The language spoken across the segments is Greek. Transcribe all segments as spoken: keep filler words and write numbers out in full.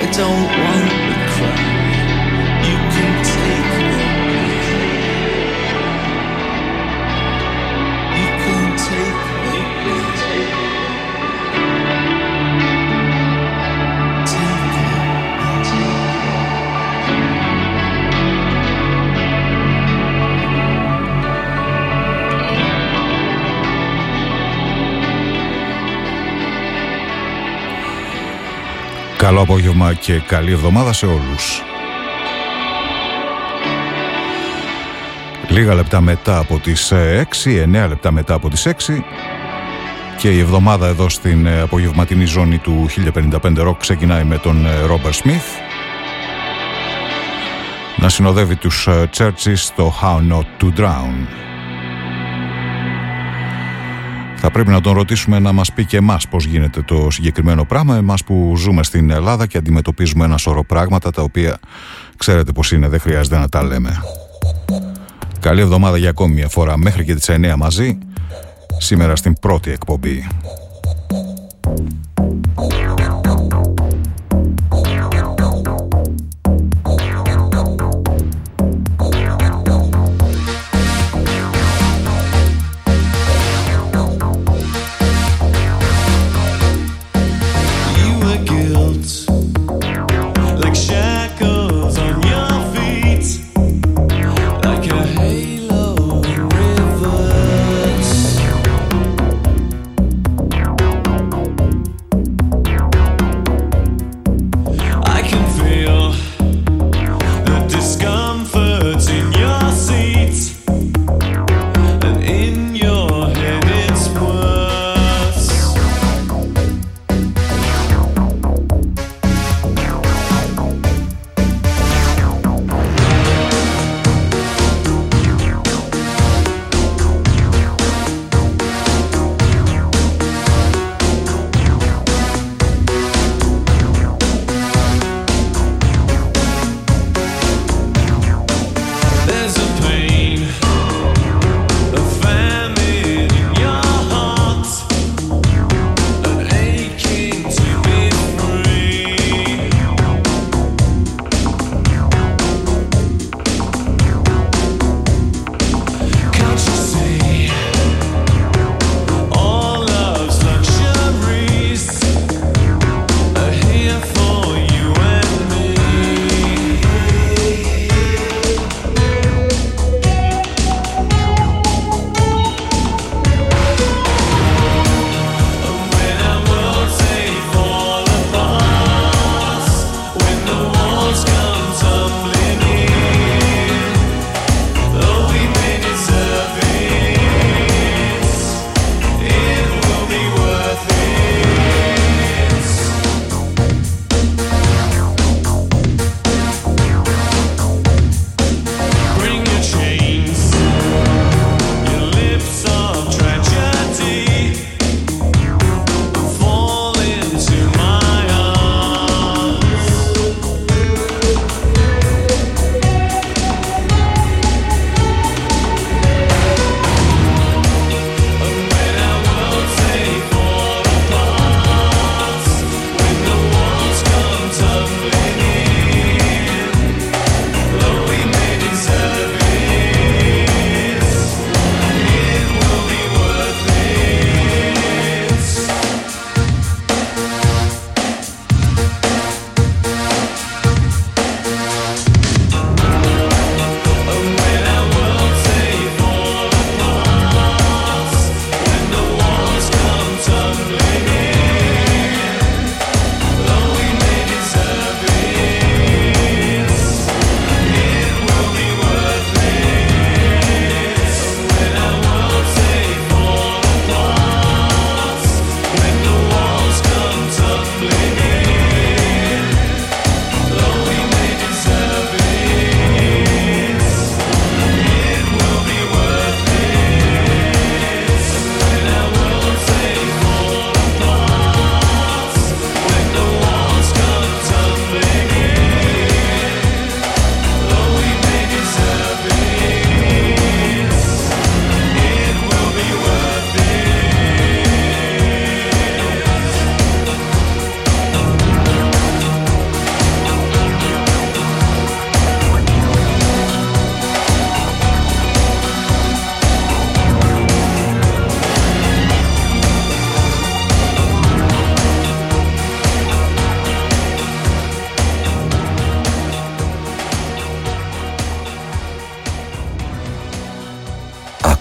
don't want the crown. You can take it. You can take it. Take it. Καλό απόγευμα και καλή εβδομάδα σε όλους. Λίγα λεπτά μετά από τις έξι, εννέα λεπτά μετά από τις έξι, και η εβδομάδα εδώ στην απογευματινή ζώνη του χίλια πενήντα πέντε Rock ξεκινάει με τον Robert Smith να συνοδεύει τους Churches στο How Not To Drown. Θα πρέπει να τον ρωτήσουμε να μας πει και εμάς πώς γίνεται το συγκεκριμένο πράγμα, εμάς που ζούμε στην Ελλάδα και αντιμετωπίζουμε ένα σωρό πράγματα τα οποία ξέρετε πώς είναι, δεν χρειάζεται να τα λέμε. Καλή εβδομάδα για ακόμη μια φορά, μέχρι και τις εννέα μαζί, σήμερα στην πρώτη εκπομπή. Halo in reverse.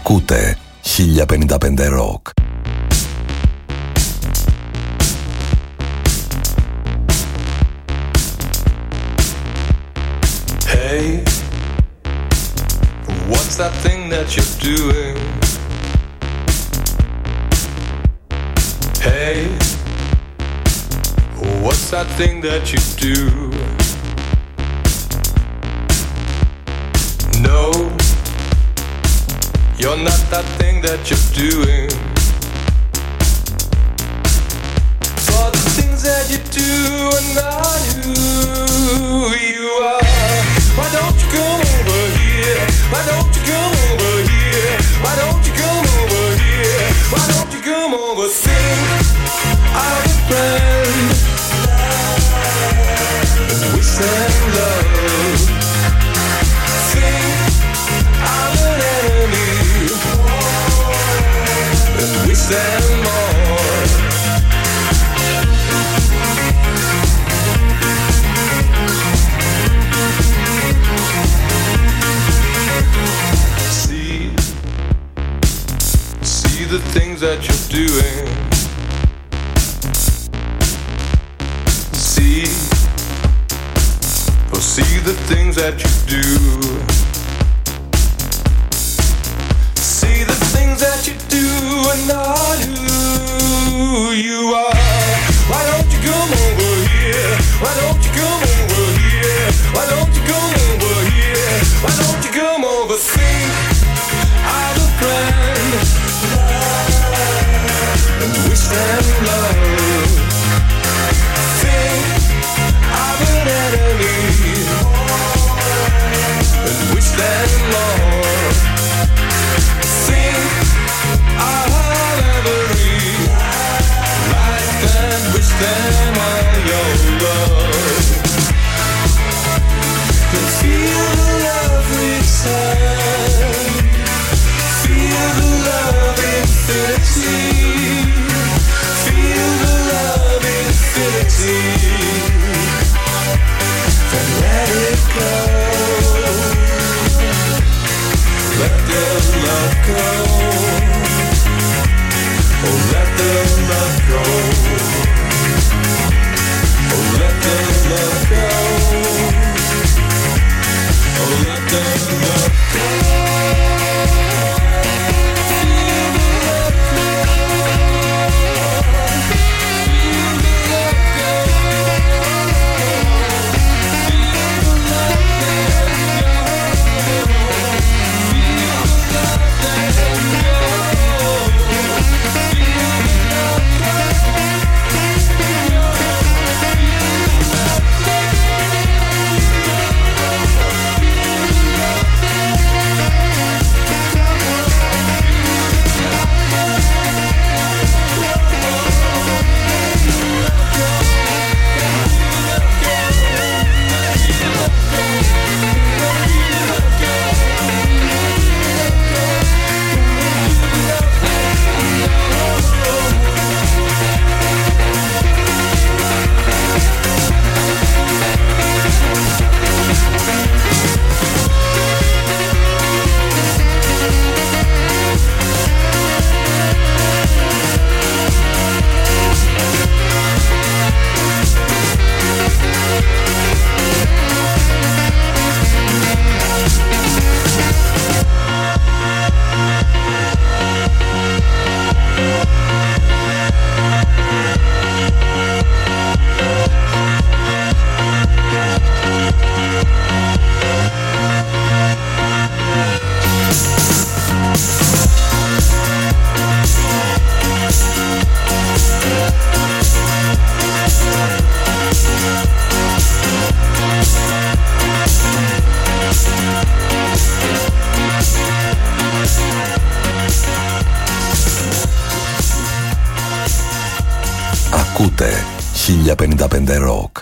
Ακούτε χίλια πενήντα πέντε Rock. Hey, what's that thing that you're doing? Hey, what's that thing that you do? No, you're not that thing that you're doing. For the things that you do are not who you are. Why don't you come over here? Why don't you come over here? Why don't you come over here? Why don't you come over? Think of a friend, we send love. Think of an enemy, and we send more. See, see the things that you're doing. See, oh, see the things that you do. See the things that you do are not who you are. Why don't you come over here? Why don't you come over here? Why don't you come over here? Why don't you come over? Think of a friend, and we stand love. Think of an enemy, and we stand more. Think of every life that we stand on your love. Can feel the love return. Feel the love infinity. Feel the love infinity. Then let it go. Let the love go. Oh, let the love go. Oh, let the love go. Oh, let the love go. Ακούτε χίλια πενήντα πέντε Rock.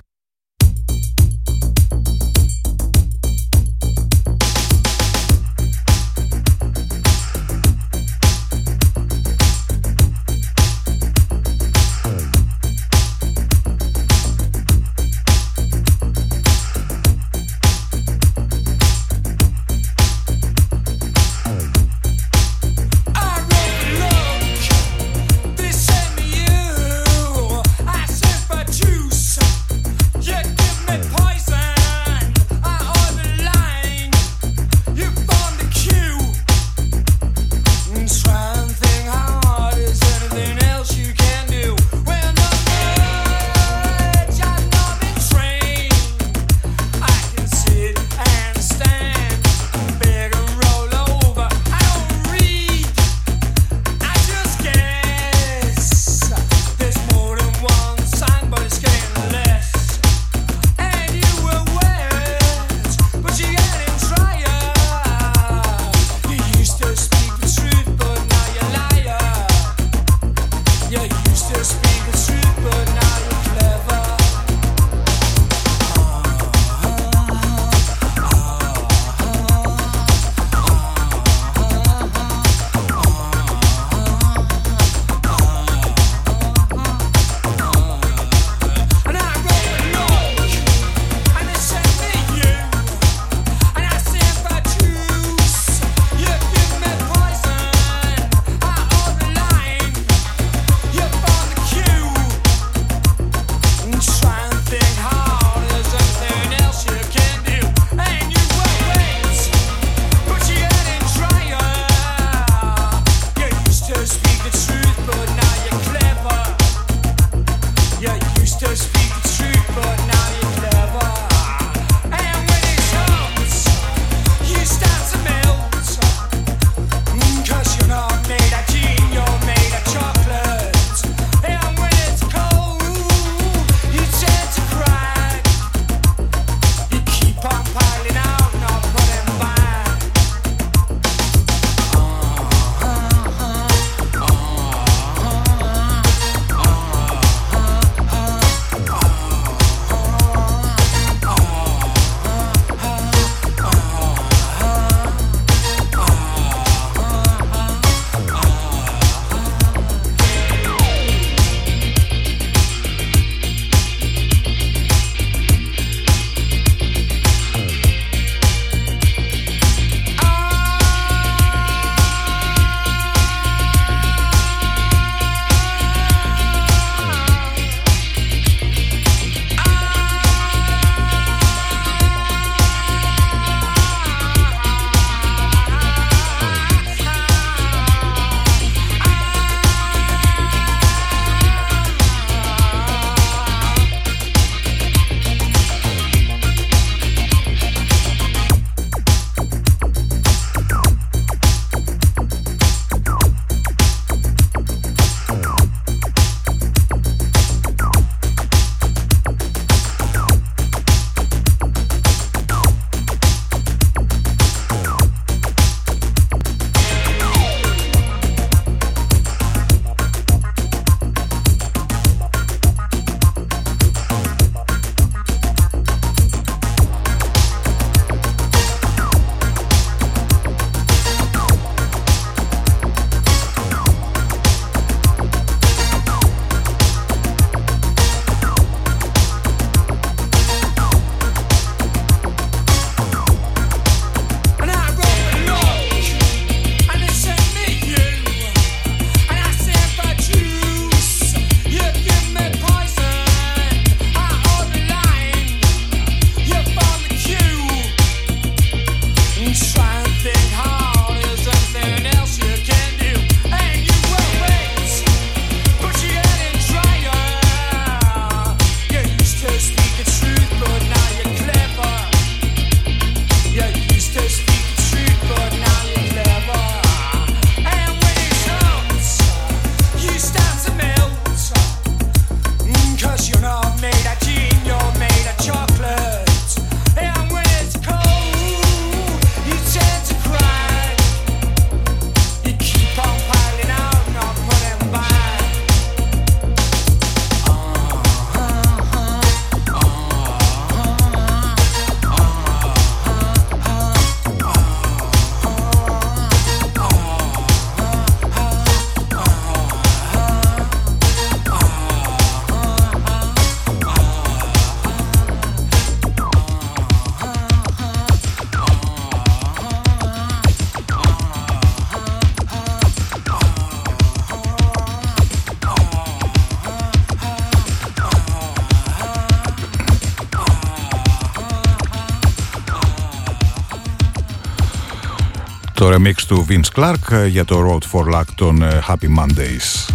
Το remix του Vince Clarke για το Road for Luck των Happy Mondays.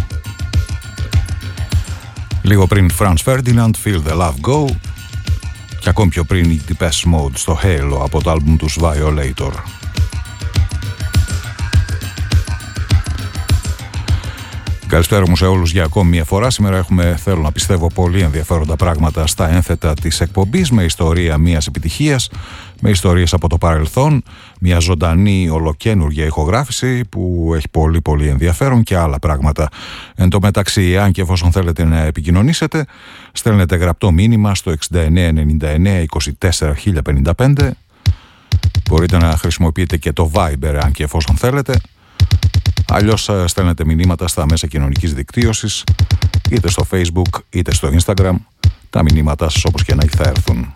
Λίγο πριν Franz Ferdinand, Feel the Love Go, και ακόμη πιο πριν η Depeche Mode στο Halo από το άλμπουμ τους Violator. Καλησπέρα μου σε όλους για ακόμη μια φορά. Σήμερα έχουμε, θέλω να πιστεύω, πολύ ενδιαφέροντα πράγματα στα ένθετα της εκπομπής, με ιστορία μιας επιτυχίας, με ιστορίες από το παρελθόν, μια ζωντανή ολοκαίνουργια ηχογράφηση που έχει πολύ πολύ ενδιαφέρον και άλλα πράγματα. Εν τω μεταξύ, αν και εφόσον θέλετε να επικοινωνήσετε, στέλνετε γραπτό μήνυμα στο εξήντα εννέα ενενήντα εννέα είκοσι τέσσερα χίλια πενήντα πέντε. Μπορείτε να χρησιμοποιείτε και το Viber αν και εφόσον θέλετε. Αλλιώς στέλνετε μηνύματα στα μέσα κοινωνικής δικτύωσης, είτε στο Facebook είτε στο Instagram. Τα μηνύματά σας όπως και να θα έρθουν.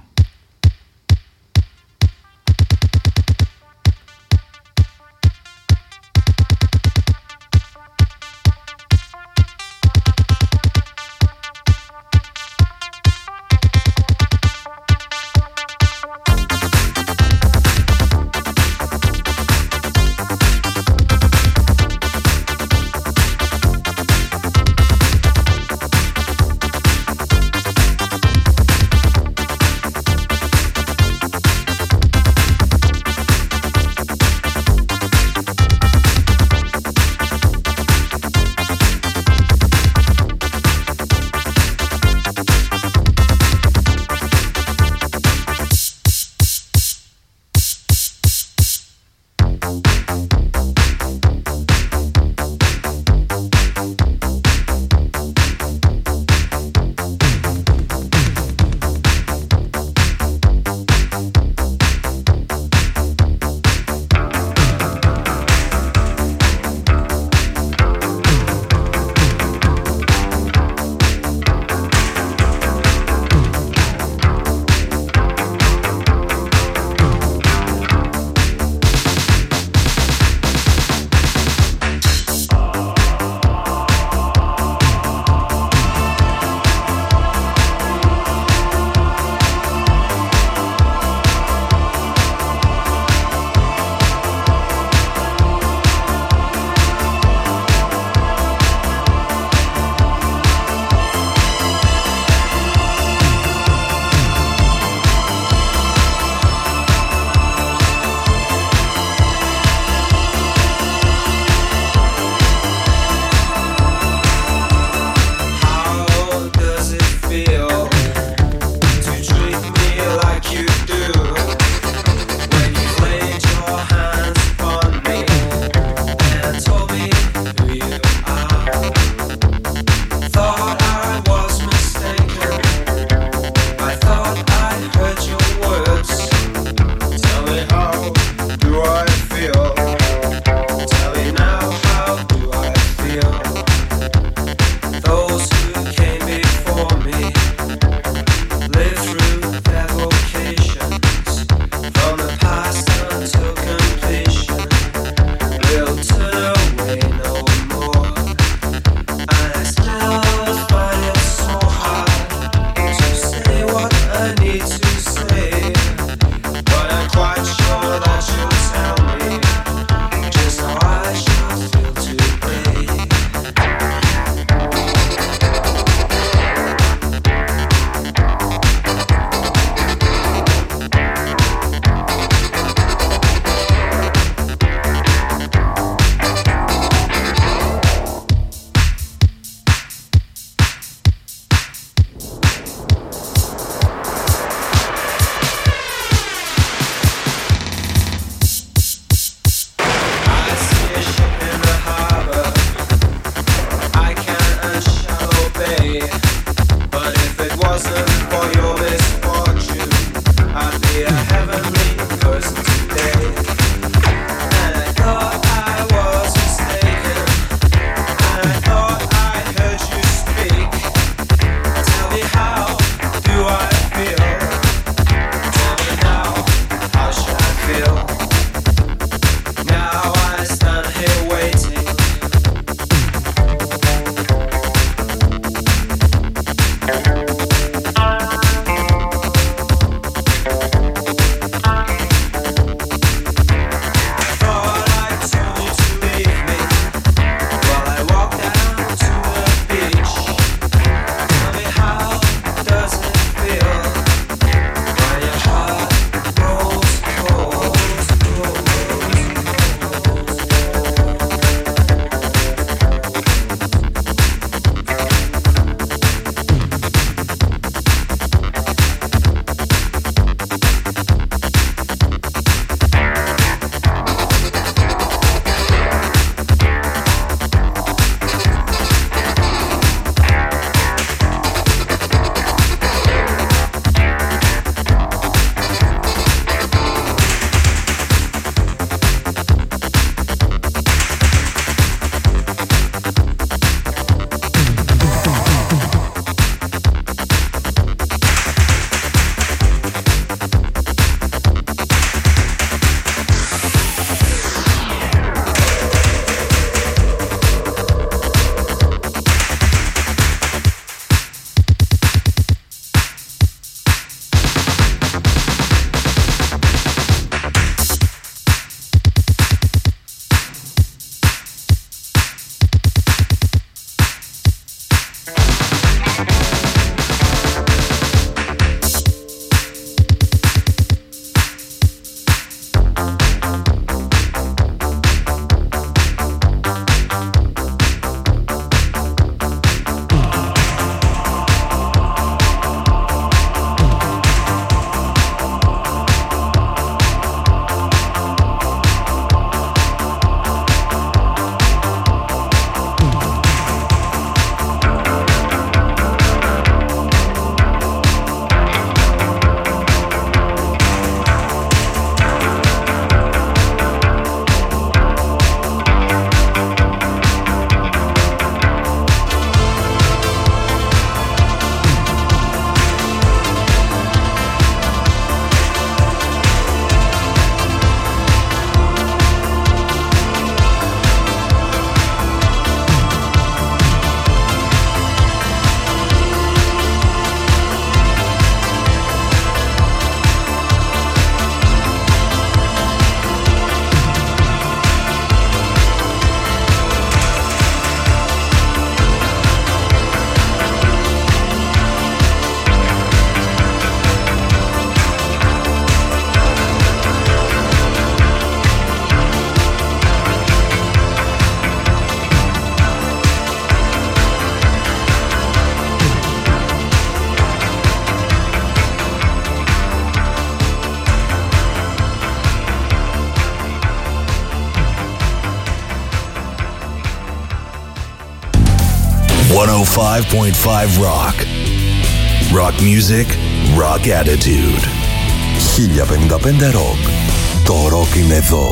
five point five Rock. Rock music, rock attitude. χίλια πενήντα πέντε Rock. Το rock είναι εδώ.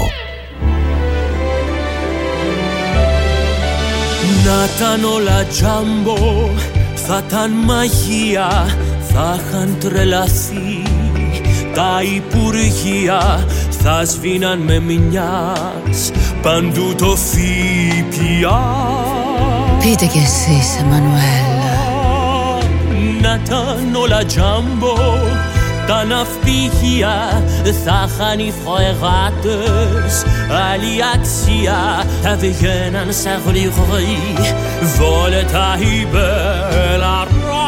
Να ήταν όλα τζάμπο, θα ήταν μαγεία, θα είχαν τρελαθεί τα υπουργεία, θα σβήναν με μιας παντού το ΦΠΑ. Πείτε κι εσείς, Εμμανουέλ. Να ήταν όλα τζάμπο, τα ναυπηγεία, θα είχαν οι φρεγάτες άλλη αξία, θα βγαίναν σε γλυγρή βόλετα η μπέλα.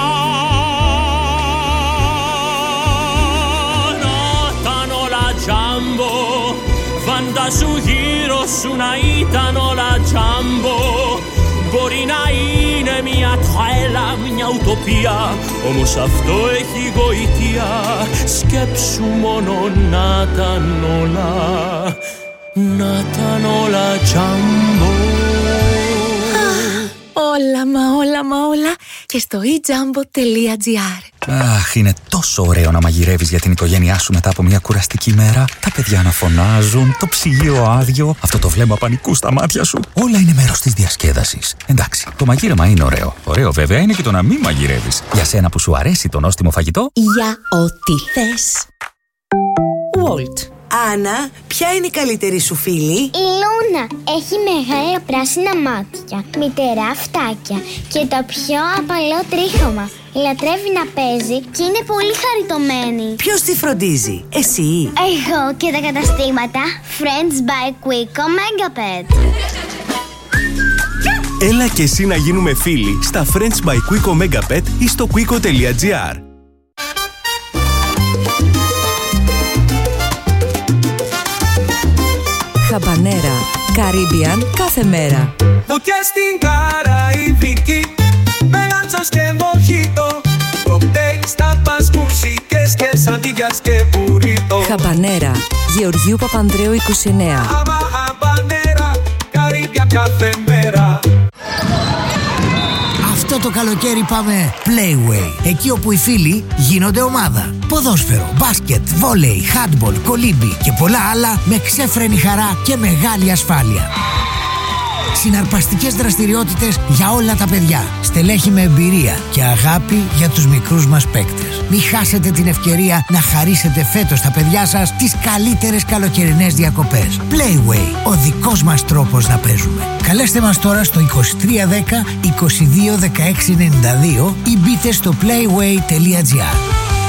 Να ήταν όλα τζάμπο, φαντάσου γύρω σου να ήταν όλα τζάμπο. Μπορεί να είναι μια τρέλα, μια ουτοπία, όμως αυτό έχει γοητεία. Σκέψου μόνο να ήταν όλα, να ήταν όλα τζάμπο. Όλα μα όλα μα όλα και στο e jumbo τελεία gr. Αχ, είναι τόσο ωραίο να μαγειρεύεις για την οικογένειά σου μετά από μια κουραστική μέρα. Τα παιδιά να φωνάζουν, το ψυγείο άδειο, αυτό το βλέμμα πανικού στα μάτια σου. Όλα είναι μέρος της διασκέδασης. Εντάξει, το μαγείρεμα είναι ωραίο. Ωραίο βέβαια είναι και το να μην μαγειρεύεις. Για σένα που σου αρέσει το νόστιμο φαγητό, Για ό,τι θες. Walt. Άννα, ποια είναι η καλύτερη σου φίλη? Η Λούνα έχει μεγάλα πράσινα μάτια, μυτερά αυτάκια και το πιο απαλό τρίχωμα. Λατρεύει να παίζει και είναι πολύ χαριτωμένη. Ποιος τη φροντίζει, εσύ? Εγώ και τα καταστήματα Friends by Quico Megapet. Έλα και εσύ να γίνουμε φίλοι στα Friends by Quico Megapet ή στο quico τελεία gr. Χαμπανέρα, Caribbean κάθε μέρα. Φωτιά στην Καραϊβική, με λάντσας και μοχίτο, κοκτέιλ στα πας, μουσικές και σαντίγιας και μπουρίτο. Χαμπανέρα, Γεωργίου Παπανδρέου είκοσι εννέα. Άμα χαμπανέρα, Καρύμπια κάθε μέρα. Αυτό το καλοκαίρι πάμε Playway, εκεί όπου οι φίλοι γίνονται ομάδα. Ποδόσφαιρο, μπάσκετ, βόλεϊ, χάντμπολ, κολύμπι και πολλά άλλα με ξέφρενη χαρά και μεγάλη ασφάλεια. Συναρπαστικές δραστηριότητες για όλα τα παιδιά. Στελέχη με εμπειρία και αγάπη για τους μικρούς μας παίκτες. Μην χάσετε την ευκαιρία να χαρίσετε φέτος στα παιδιά σας τις καλύτερες καλοκαιρινές διακοπές. Playway, ο δικός μας τρόπος να παίζουμε. Καλέστε μας τώρα στο είκοσι τρία δέκα είκοσι δύο δεκαέξι ενενήντα δύο ή μπείτε στο playway τελεία gr.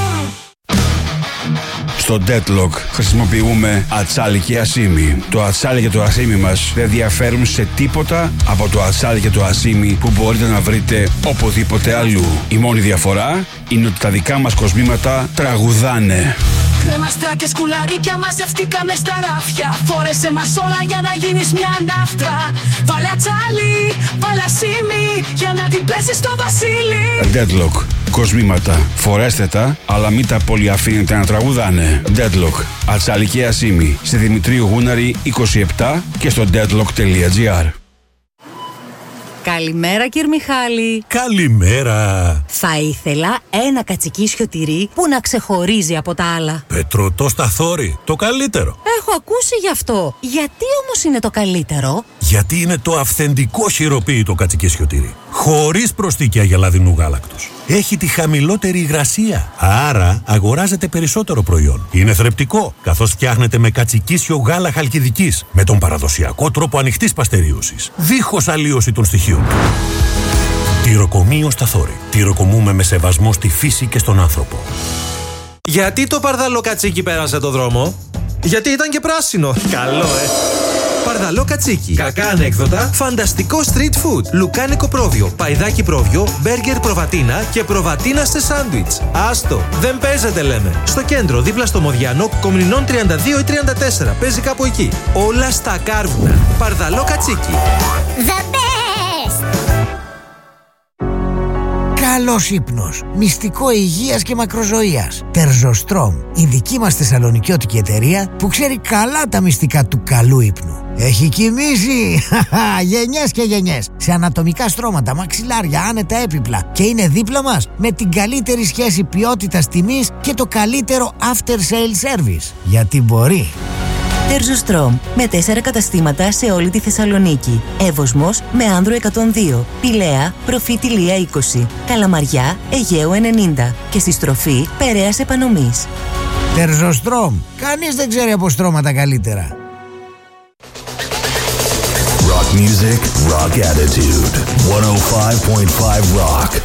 Στο Deadlock χρησιμοποιούμε ατσάλι και ασίμι. Το ατσάλι και το ασίμι μας δεν διαφέρουν σε τίποτα από το ατσάλι και το ασίμι που μπορείτε να βρείτε οπουδήποτε αλλού. Η μόνη διαφορά είναι ότι τα δικά μας κοσμήματα τραγουδάνε. Κρέμαστρα και σκουλαρίκια μαζευτήκαμε στα ράφια. Φόρεσε μας όλα για να γίνεις μια ναύτρα. Βάλε ατσάλι, βάλε ασίμι για να την πέσεις στο βασίλι. Deadlock. Κοσμήματα. Φορέστε τα, αλλά μην τα πολύ αφήνετε να τραγουδάνε. Deadlock. Ατσάλι και ασίμι. Στη Δημητρίου Γούναρη είκοσι επτά και στο deadlock τελεία gr. Καλημέρα κύριε Μιχάλη. Καλημέρα. Θα ήθελα ένα κατσικίσιο τυρί που να ξεχωρίζει από τα άλλα. Πετρωτό σταθόρι, το καλύτερο. Έχω ακούσει γι' αυτό. Γιατί όμως είναι το καλύτερο? Γιατί είναι το αυθεντικό χειροποίητο κατσικίσιο τυρί. Χωρίς προστίκια γελαδινού γάλακτος. Έχει τη χαμηλότερη υγρασία. Άρα αγοράζετε περισσότερο προϊόν. Είναι θρεπτικό, καθώς φτιάχνεται με κατσικίσιο γάλα χαλκιδικής. Με τον παραδοσιακό τρόπο ανοιχτής παστερίωσης. Δίχως αλλίωση των στοιχείων. Τυροκομείο Σταθόρι. Τυροκομούμε με σεβασμό στη φύση και στον άνθρωπο. Γιατί το παρδαλό κατσίκι πέρασε το δρόμο? Γιατί ήταν και πράσινο. Καλό, ε! Παρδαλό κατσίκι. Κακά ανέκδοτα. Φανταστικό street food. Λουκάνικο πρόβιο. Παϊδάκι πρόβιο. Μπέργκερ προβατίνα και προβατίνα σε σάντουιτς. Άστο. Δεν παίζεται, λέμε. Στο κέντρο, δίπλα στο Μοδιανό, Κομνηνών τριάντα δύο ή τριάντα τέσσερα. Παίζει κάπου εκεί. Όλα στα κάρβουνα. Παρδαλό κατσίκι. The best! Καλός ύπνος, μυστικό υγείας και μακροζωίας. Τερζοστρόμ, η δική μας θεσσαλονικιώτικη εταιρεία που ξέρει καλά τα μυστικά του καλού ύπνου. Έχει κοιμήσει γενιές και γενιές σε ανατομικά στρώματα, μαξιλάρια, άνετα έπιπλα και είναι δίπλα μας με την καλύτερη σχέση ποιότητας τιμής και το καλύτερο after sale service. Γιατί μπορεί. Τερζοστρόμ, με τέσσερα καταστήματα σε όλη τη Θεσσαλονίκη. Εύωσμος με Άνδρο εκατόν δύο, Πηλαία, Προφήτη Λία είκοσι, Καλαμαριά, Αιγαίου ενενήντα και στη στροφή Περαίας Επανομής. Τερζοστρόμ, κανείς δεν ξέρει από στρώματα καλύτερα. Rock music, rock attitude. εκατόν πέντε κόμμα πέντε Rock.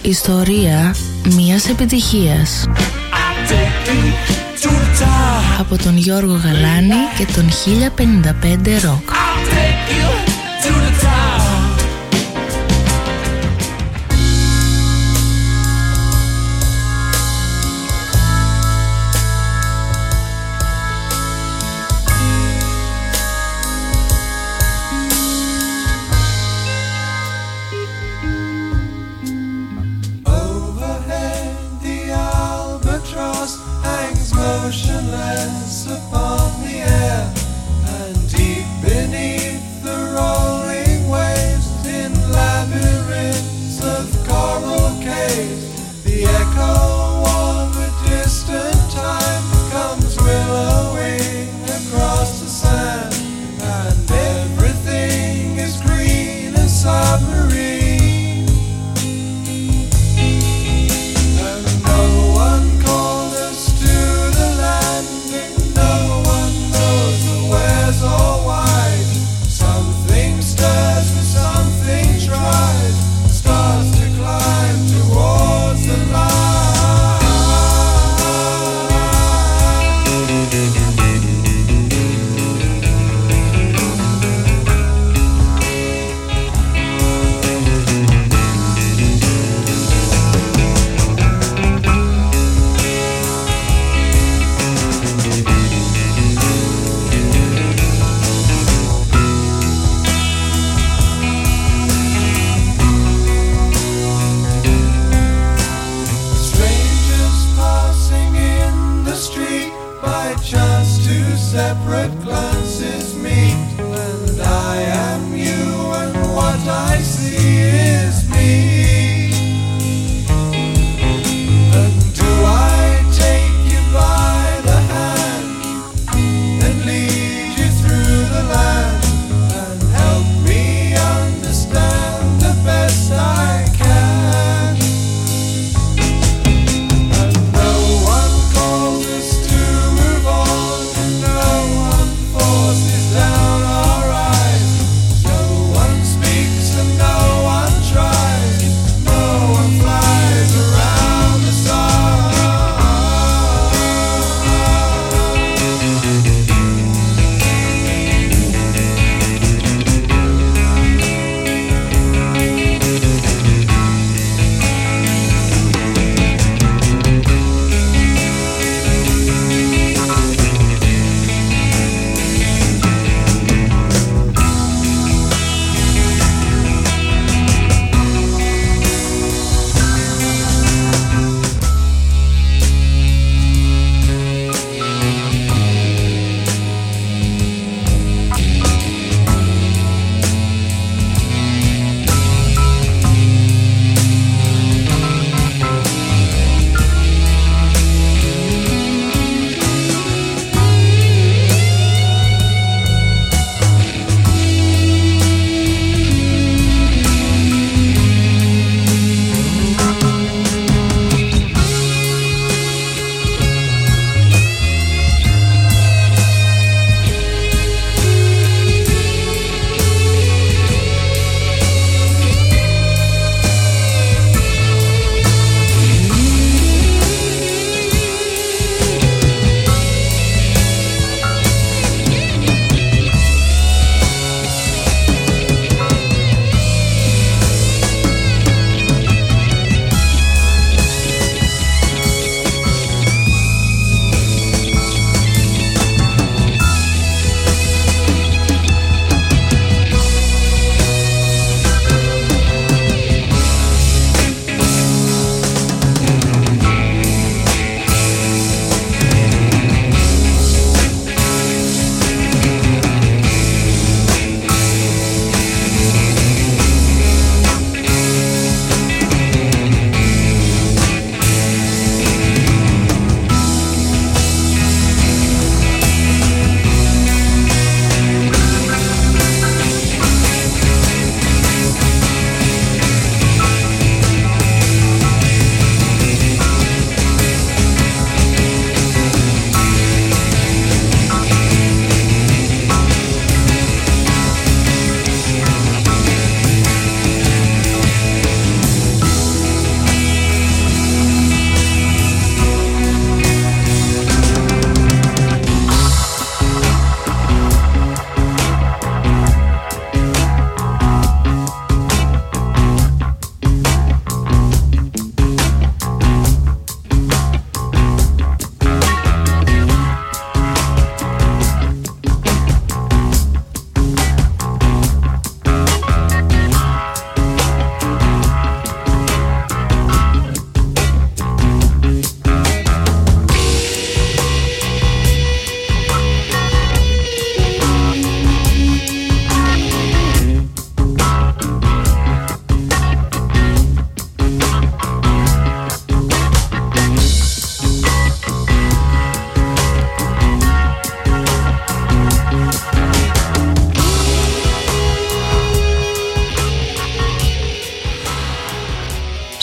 Ιστορία μιας επιτυχίας. Από τον Γιώργο Γαλάνη και τον χίλια πενήντα πέντε Rock. Motionless upon the air, and deep beneath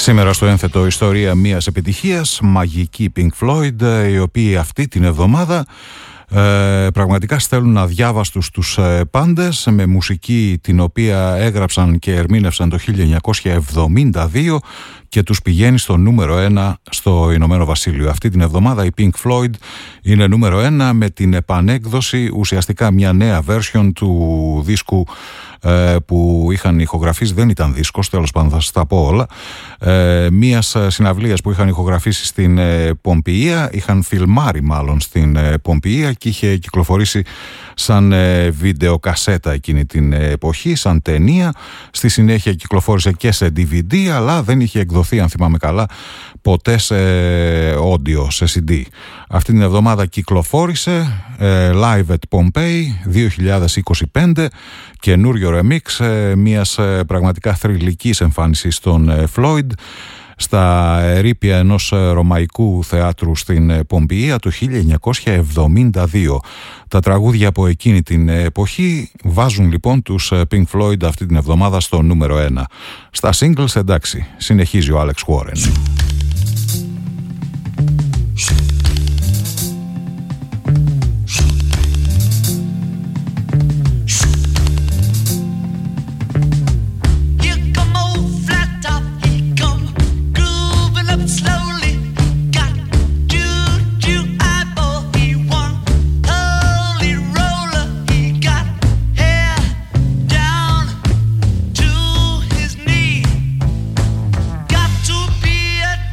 Σήμερα στο ένθετο ιστορία μιας επιτυχίας, μαγική Pink Floyd, οι οποίοι αυτή την εβδομάδα ε, πραγματικά στέλνουν αδιάβαστους τους ε, πάντες με μουσική την οποία έγραψαν και ερμήνευσαν το χίλια εννιακόσια εβδομήντα δύο και τους πηγαίνει στο νούμερο ένα στο Ηνωμένο Βασίλειο. Αυτή την εβδομάδα η Pink Floyd είναι νούμερο ένα με την επανέκδοση, ουσιαστικά μια νέα version του δίσκου ε, που είχαν ηχογραφήσει, δεν ήταν δίσκος, τέλος πάντων θα σας τα πω όλα, ε, μιας συναυλίας που είχαν ηχογραφήσει στην ε, Πομπιεία, είχαν φιλμάρει μάλλον στην ε, Πομπιεία και είχε κυκλοφορήσει σαν ε, βιντεοκασέτα εκείνη την εποχή, σαν ταινία. Στη συνέχεια κυκλοφόρησε και σε ντι βι ντι, αλλά δεν είχε εκδοθεί, αν θυμάμαι καλά, ποτέ σε audio, σε σι ντι. Αυτή την εβδομάδα κυκλοφόρησε ε, Live at Pompeii δύο χιλιάδες είκοσι πέντε, καινούριο remix ε, μιας ε, πραγματικά θρυλικής εμφάνισης των ε, Floyd στα ερείπια ενός ρωμαϊκού θεάτρου στην Πομπιεία το χίλια εννιακόσια εβδομήντα δύο. Τα τραγούδια από εκείνη την εποχή βάζουν λοιπόν τους Pink Floyd αυτή την εβδομάδα στο νούμερο ένα. Στα singles, εντάξει, συνεχίζει ο Alex Warren. Got to be a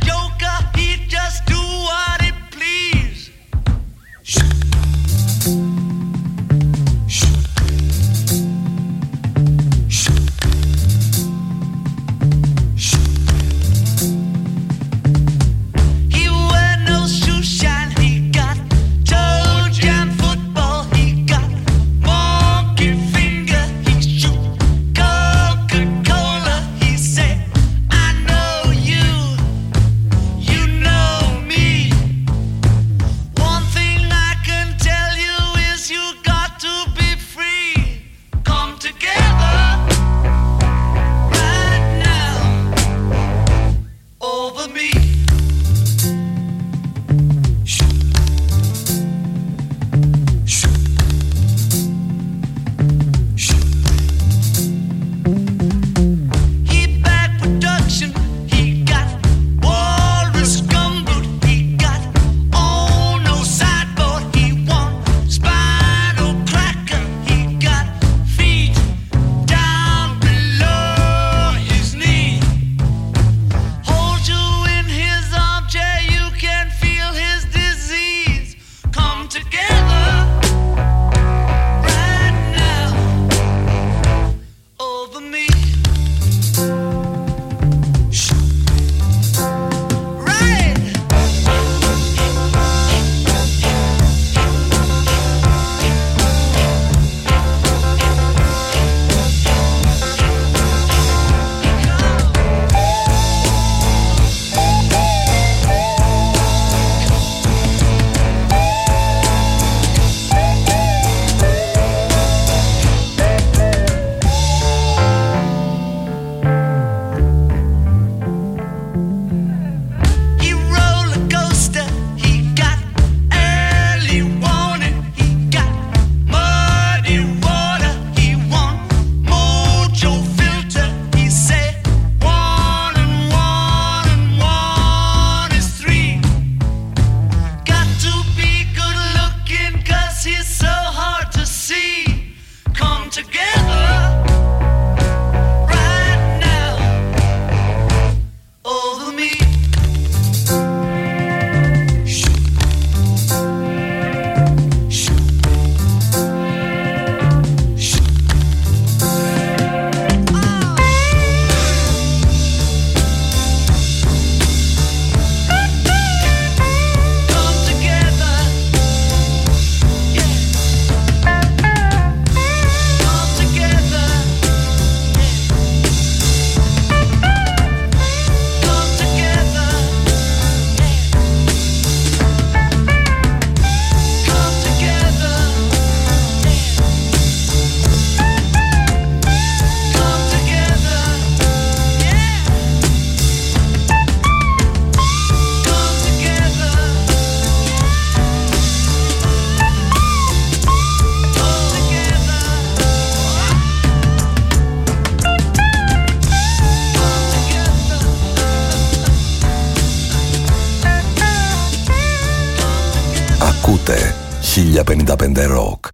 Ακούτε χίλια πενήντα πέντε Rock.